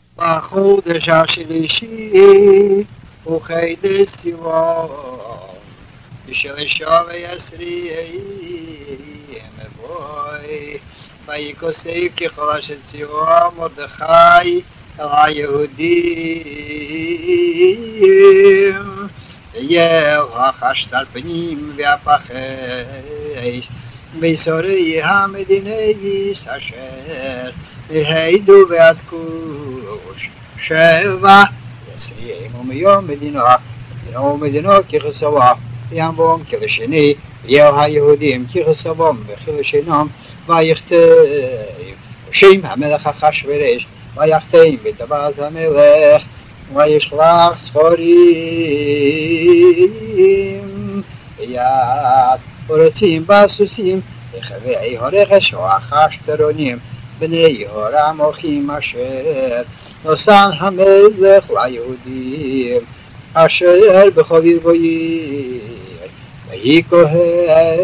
בחודש השלישי וכדי סיוון בשל שווה עשרים מבוי ויקוסף ככל אשר ציווה מרדכי אל היהודים ויחשת על פנים והפחש ויסורי המדינאיס אשר והעידו והתקוש 7 20 ומיום מדינו ככסבו ויעמבום כלשני ויל היהודים ככסבום וכלשנם ויכתב שם המלך אחשוורוש ויחתם בטבעת המלך וישלח ספרים ביד ורוצים בסוסים וחברי הרכש ואחשתרונים בני יהורם אחים אשר נוסן המלך ליהודים אשר בחוביב בויר ויהי כהן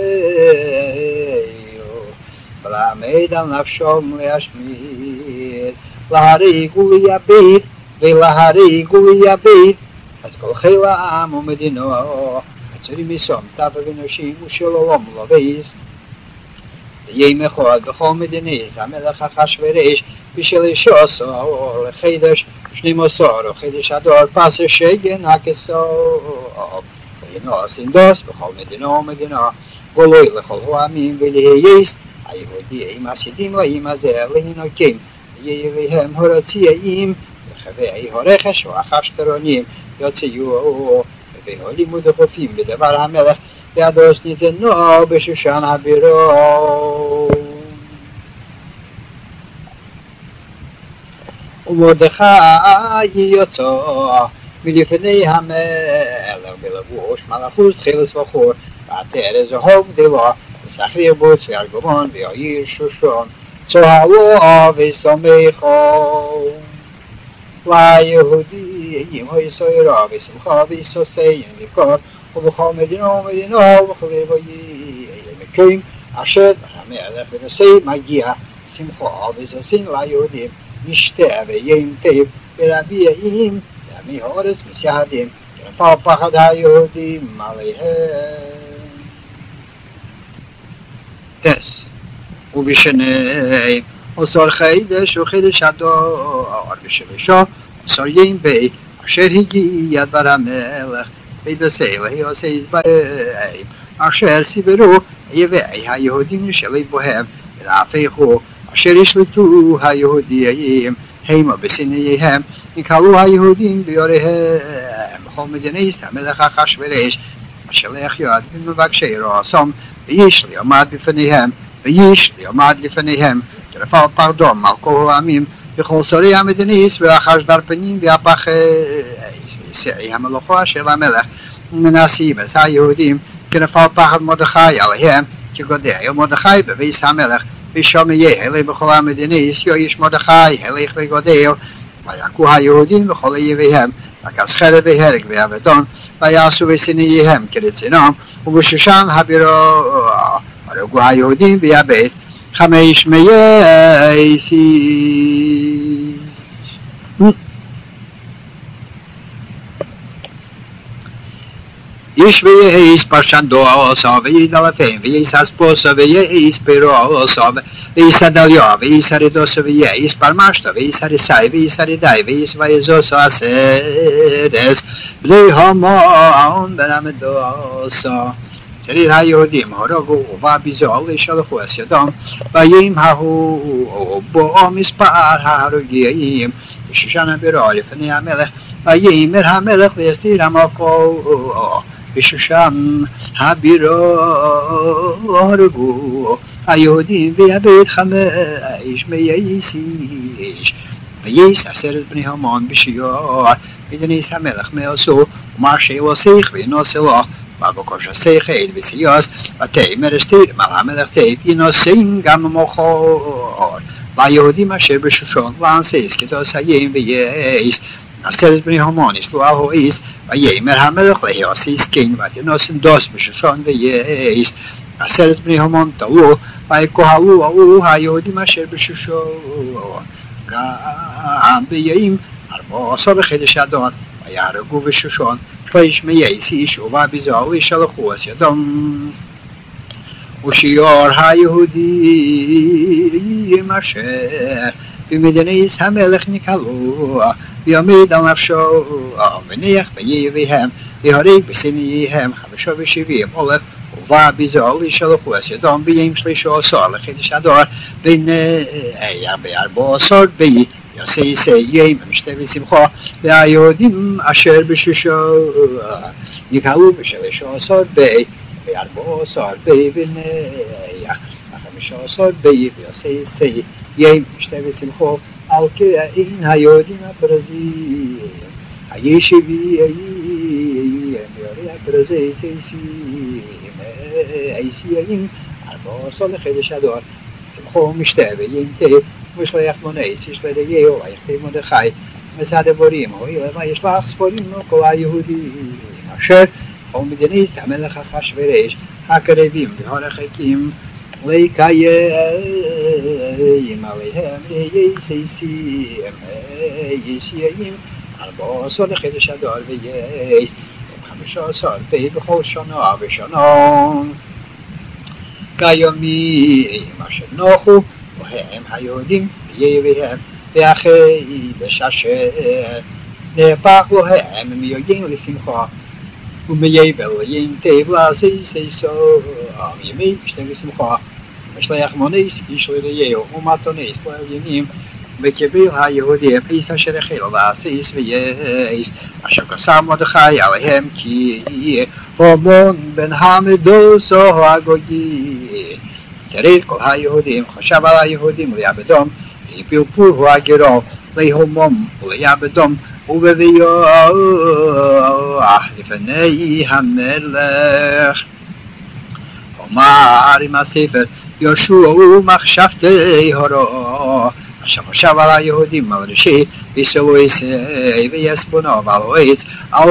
ולעמד על נפשם להשמיד להריג ולייבד ולהריג ולייבד אז כל חיל העם ומדינו הצורים מסום טבע ונשים ושלום לבייס ויום אחד בכל מדינס המלך אחשוורוש בשל שעשו לחידש 12 חידש אדר פסח שגן הכסוף וינוס אינדוס בכל מדינה ומדינה גולוי לכל העמים ולהייס היהודים הסידים להם הזה להינוקים יהיה להם הורציים וחברי הרכש ואחשתרונים יוציאו והולימו דחופים בדבר המלך וידוס ניתנו בשושן הבירו ומרדכי יוצא מלפני המלך בלבוש מלכות תחילת בחור ועטר זהוב גדולה וסחריר בוץ וארגמון ויעיר שושן צהלו ושמחו ליהודים היסוירה ושמחה ויסוסי ונבכר ובכל מדינה ומדינה ובכל רבעי מקרים אשר המלך ונושא מגיע שמחה וסוסין ליהודים משתה ויום טוב ברביעים ועמי הארץ מסיידים ונפל פחד היהודים עליהם תס ובשני עשר חידש וחידש אדר בשלושה עשר יום בי אשר הגיע דבר המלך וידוסי להיעשה בהם אשר סיברו יבואי היהודים לשלט בהם ולהפכו אשר ישלטו היהודים המה בסיניהם יקלו היהודים ביוריהם בכל מדינס המלך אחשוורוש השלח יד במבקשי רעשם ויש ליעמד לפניהם כנפל פרדום על כל העמים בכל שרי המדינס ואחשדר פנים והפחש ויסעי המלוכה של המלך ומנסים את היהודים כנפל פחד מרדכי עליהם כגודל מרדכי בביס המלך ושם יהיה הלך בכל המדינס יויש מרדכי הלך וגודל ויכו היהודים בכל אויביהם וכס חרב והרג ואבדון ויעשו בסיניהם כרצונם ובשושן הבירו הרגו היהודים ביבד 5 מייסים איש ויהיס פרשנדוסו וייס אלפים וייס אספוסו וייס פירוסו וייס אדליו וייס ארידוסו וייס פרמשתו וייס אריסאי וייס ארידאי וייס וייזוסו אסרס בני המון בנמדוסו צריך היהודים הרגו ובביזו לשלחו את ידם ויהם ההוא בו מספר ההרוגים ושושן הבירו לפני המלך ויאמר המלך להסתיר המקום בשושן הבירו הרגו היהודים ויאבד 5 מייסיש וייס 10 בני המון בשיעור מדינס המלך מעשו ומרשי וסיך וינוסה לו ובקוש השכל וסיוס ותאמר אסתיר על המלך תית ינוסים גם מוחור והיהודים אשר בשושן לאנסיס כתוסיים וייס 10 בני המון יסלו על הויס ויאמר המלך להיוסיס קין ותנוסים דוס בשושן וייס 10 בני המון תלו ויקהלו היהודים אשר בשושן גם בימים 14 בחודש אדר ויהרגו בשושן 300 איש ובזול ישלחו את ידם ושיעור היהודים אשר במדינת המלך נקהלו ויעמיד על נפשו וניח ביביהם ויהרג בסיניהם 75,000 ובא בזול ישלחו את ידם ביום 13 לחודש אדר בין 14 בי יעשה יום משתה ושמחה והיהודים אשר בשושן נקהלו ב13 בי ב14 בי ונח 15 בי ויעשה יום משתה ושמחה על כן היהודים הפרזים הישבים יורי הפרזי סייסים היסיים 14 לחודש אדר שמחו משתה ויינטה ושלח מונס ישלח יהו ויכתב מרדכי מצד דבורים הואיל וישלח ספרים לכל היהודים אשר כל מדינת המלך אחשוורוש הקרבים והרחוקים לקיים עליהם יסייסים יסיים 14 לחודש אדר ויש 15 בי בכל שנה ושנה כימים אשר נוחו והם היהודים ביביהם והחידש אשר נהפך להם מיוגעים לשמחה ומייבל ינטב לעשיסו ימי משתה ושמחה ושלח מונס ישלח יהו ומתונס לעניינים וקיבל היהודים איס אשר החל לעשיס ויש אשר כסה מרדכי עליהם כי המון בן המדוסו הגויים צריך כל היהודים חשב על היהודים ליעבדם פלפול הגירו להומם וליעבדם ובביאו לפני המלך אומר עם הספר יהושע מחשבתי הורו אשר חשב על היהודים על ראשי ויסלו עשי ויסבונו ועל עץ על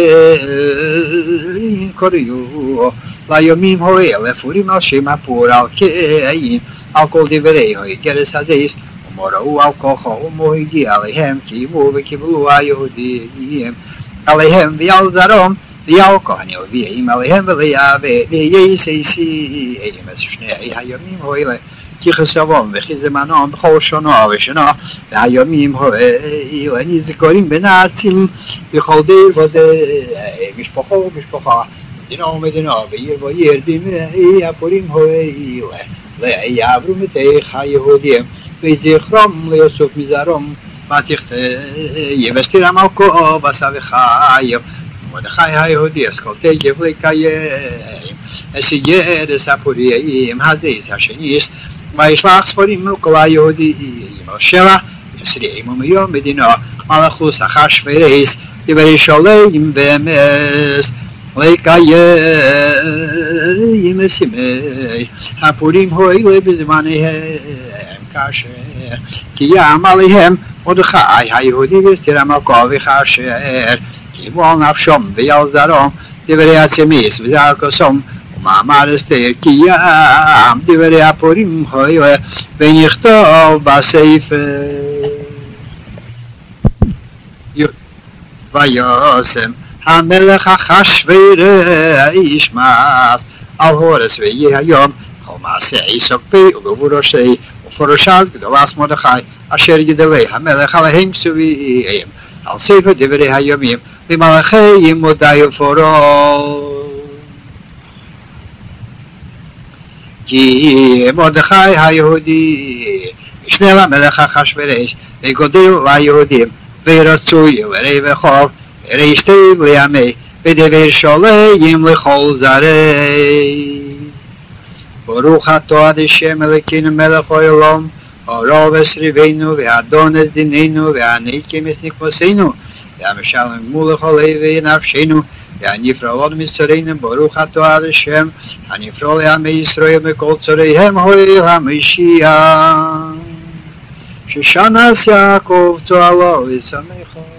כן קוריו לימים הוריע לפורים על שם הפור על כן על כל דברי הגרס הזיס ומוראו על כוחו ומוהגיע עליהם קיימו וקיבלו היהודים עליהם ועל זרום ועל כל הנלווים עליהם ולייסייסים שני הימים הוריע כי חסבם וכי זמנם בכל שנה ושנה והימים הוריע נזכרים בנעצים בכל דיר ודיר משפחה ומשפחה מדינה ומדינה ועיר ועיר בימי הפורים הוריע ויעברו מתיך היהודים וזכרם ליוסף מזרם ותכתב וסתירם על כה בשר וחי מרדכי היהודי אסכול תגב לקיים אסיירס הפוריים הזיס השניס וישלח ספרים לכל היהודים על 7 20 מיום מדינה מלכוס אחשוורוש דברי שלם ואמת לקיים סימי הפורים הואיל בזמניהם כאשר קיים עליהם מרדכי היהודי וסתירם על כה וכאשר קיימו על נפשם ועל זרם דברי הסמיס וזל כוסם ומאמר אסתר קיים דברי הפורים הואיל ונכתוב בספר וישם המלך אחשוורוש מס על הורס ויהי היום כל מעשה עסוק פי וגבורושי ופורשת גדולת מרדכי אשר גדלי המלך עליהם כתובים על ספר דברי הימים למלכי מודי ופורו כי מרדכי היהודי משנה למלך אחשוורוש וגודל ליהודים ורצוי לרי וחוב ורשתיו לימי ודבר שלם לכל זרי ברוך אתה עד השם אלוקינו מלך העולם הרב אסריבנו ואדון אסדיננו והנקם אסנקמוסנו והמשלם מולך הלוי נפשנו והנפרע לנו מצרינו ברוך אתה עד השם הנפרע לעמי ישראל מכל צריהם הואיל המשיח ששנס יעקב צוהלו ושמחה